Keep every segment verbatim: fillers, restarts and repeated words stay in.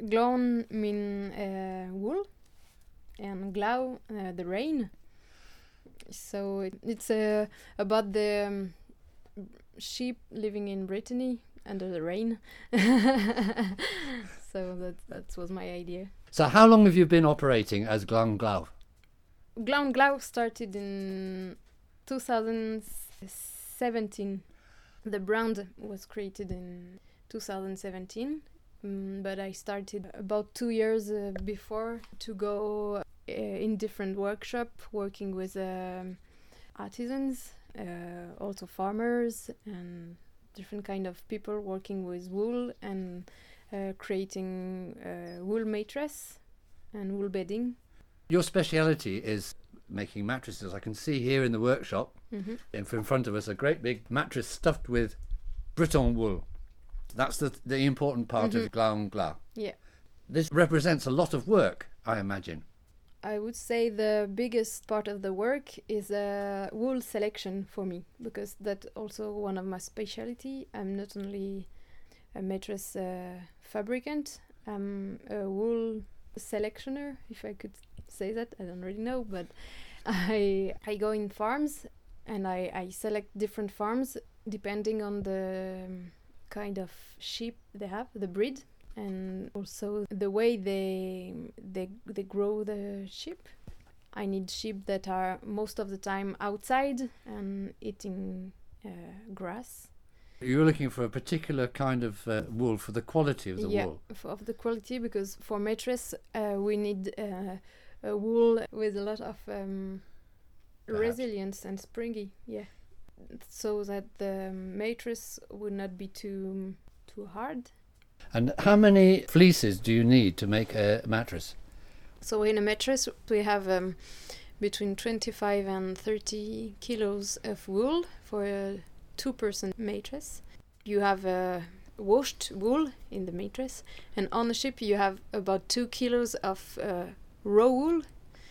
Glaun mean uh, wool, and glau uh, the rain. So it, it's uh, about the um, sheep living in Brittany under the rain. So that that was my idea. So how long have you been operating as Glaun Glau? Glaun Glau started in two thousand seventeen. The brand was created in two thousand seventeen, um, but I started about two years uh, before to go uh, in different workshops, working with um, artisans, uh, also farmers, and different kind of people working with wool and uh, creating uh, wool mattress and wool bedding. Your speciality is making mattresses. I can see here in the workshop, Mm-hmm. in in front of us, a great big mattress stuffed with Breton wool. That's the the important part Mm-hmm. of Glaun Glau. Yeah. This represents a lot of work, I imagine. I would say the biggest part of the work is uh, wool selection for me, because that's also one of my specialty. I'm not only a mattress uh, fabricant, I'm a wool selectioner, if I could say that. I don't really know, but I I go in farms and I, I select different farms depending on the um, kind of sheep they have, the breed, and also the way they they they grow the sheep. I need sheep that are most of the time outside and eating uh, grass. You're looking for a particular kind of uh, wool for the quality of the yeah, wool. f- of the quality, because for mattress uh, we need uh, a wool with a lot of um, Perhaps. resilience and springy. Yeah, so that the mattress would not be too too hard. And how many fleeces do you need to make a mattress? So in a mattress we have um, between twenty-five and thirty kilos of wool for a two-person mattress. You have a washed wool in the mattress, and on the ship you have about two kilos of uh, raw wool.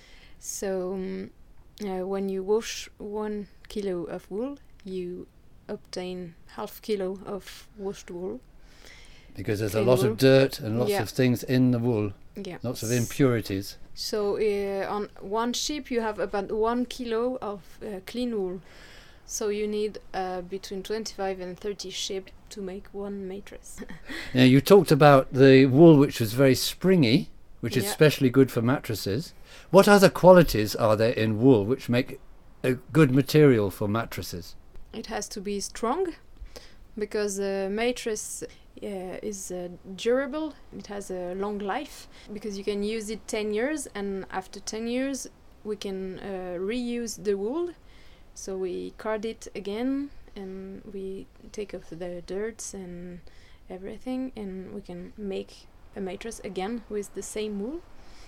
So um, uh, when you wash one kilo of wool, you obtain half kilo of washed wool. Because there's a Clean lot wool. of dirt and lots Yeah. of things in the wool, Yeah. lots of impurities. So uh, on one sheep you have about one kilo of uh, clean wool. So you need uh, between twenty-five and thirty sheep to make one mattress. Now, you talked about the wool which was very springy, which is Yeah. especially good for mattresses. What other qualities are there in wool which make a good material for mattresses? It has to be strong, because a mattress uh, is uh, durable. It has a long life, because you can use it ten years, and after ten years we can uh, reuse the wool. So we card it again and we take off the dirt and everything, and we can make a mattress again with the same wool.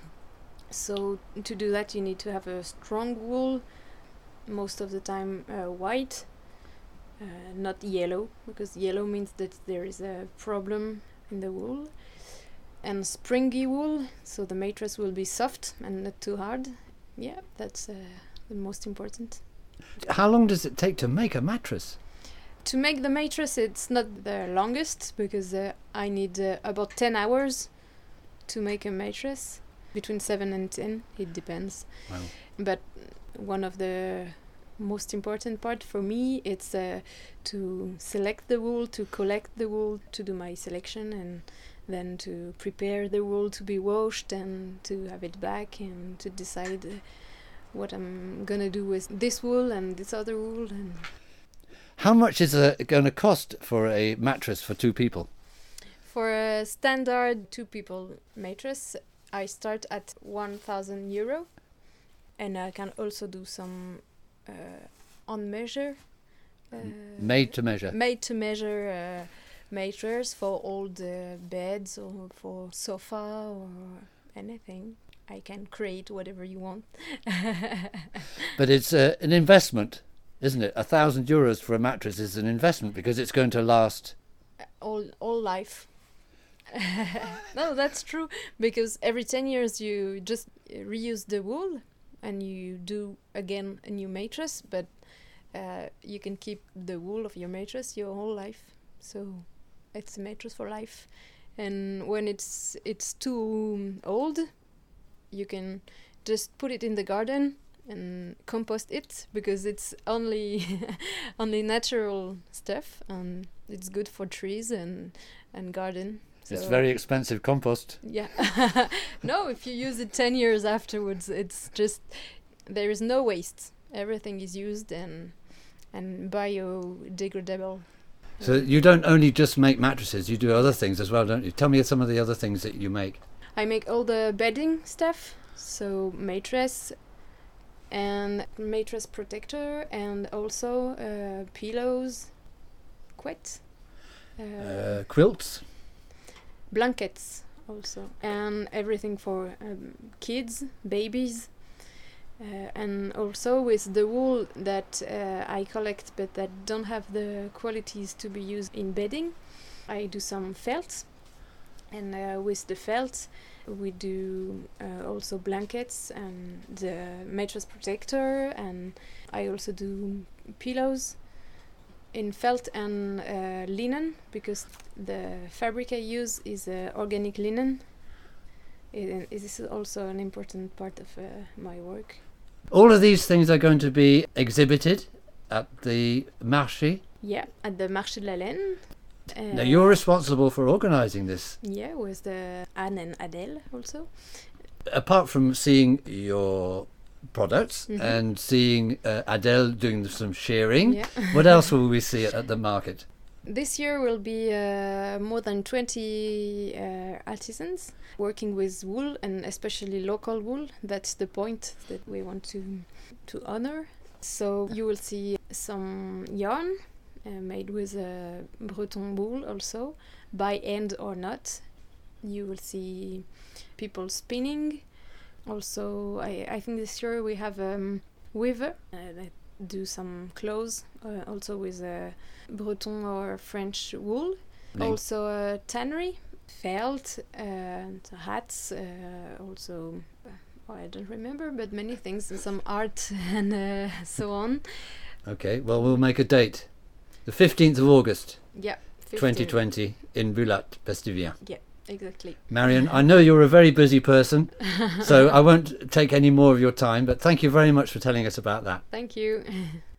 So to do that you need to have a strong wool, most of the time uh, white, uh, not yellow, because yellow means that there is a problem in the wool, and springy wool, so the mattress will be soft and not too hard. Yeah, that's uh, the most important. How long does it take to make a mattress? To make the mattress, it's not the longest, because uh, I need uh, about ten hours to make a mattress. Between seven and ten, it depends. Wow. But one of the most important part for me, it's uh, to select the wool, to collect the wool, to do my selection, and then to prepare the wool to be washed and to have it back, and to decide uh, what I'm gonna do with this wool and this other wool. And How much is it going to cost for a mattress for two people? for a standard two people mattress, I start at one thousand euro, and I can also do some uh, on measure, uh, Made to measure. made to measure uh, mattress for all the beds or for sofa or anything. I can create whatever you want. But it's uh, an investment, isn't it? A thousand euros for a mattress is an investment because it's going to last. all all life. No, that's true, because every ten years you just uh, reuse the wool and you do again a new mattress, but uh, you can keep the wool of your mattress your whole life. So it's a mattress for life, and when it's it's too old, you can just put it in the garden and compost it, because it's only only natural stuff, and it's good for trees and and garden. So it's very expensive compost. Yeah. No, if you use it ten years afterwards, it's just, there is no waste. Everything is used and and biodegradable. So you don't only just make mattresses, you do other things as well, don't you? Tell me some of the other things that you make. I make all the bedding stuff, so mattress and mattress protector, and also uh, pillows, quilts, uh, Uh, quilts? blankets also, and everything for um, kids, babies. Uh, and also with the wool that uh, I collect but that don't have the qualities to be used in bedding, I do some felt, and uh, with the felt we do uh, also blankets and the mattress protector, and I also do pillows in felt and uh, linen, because the fabric I use is uh, organic linen. It, it is also an important part of uh, my work. All of these things are going to be exhibited at the Marché. Yeah, at the Marché de la Laine. Uh, Now you're responsible for organising this. Yeah, with the Anne and Adèle also. Apart from seeing your products Mhm. and seeing uh, Adèle doing some shearing, Yeah. what else will we see at, at the market? This year will be uh, more than twenty uh, artisans working with wool, and especially local wool. That's the point that we want to to honor. So you will see some yarn uh, made with uh, Breton wool also, by hand or not. You will see people spinning. Also, I, I think this year we have a um, weaver uh, that do some clothes, uh, also with uh, Breton or French wool. Link. Also a tannery, felt, and hats, uh, also, uh, oh, I don't remember, but many things, some art and uh, so on. Okay, well, we'll make a date. The fifteenth of August, Yeah, twenty fifteen. twenty, in Bulat-Pestivien. Yeah, exactly. Marion, I know you're a very busy person, so I won't take any more of your time, but thank you very much for telling us about that. Thank you.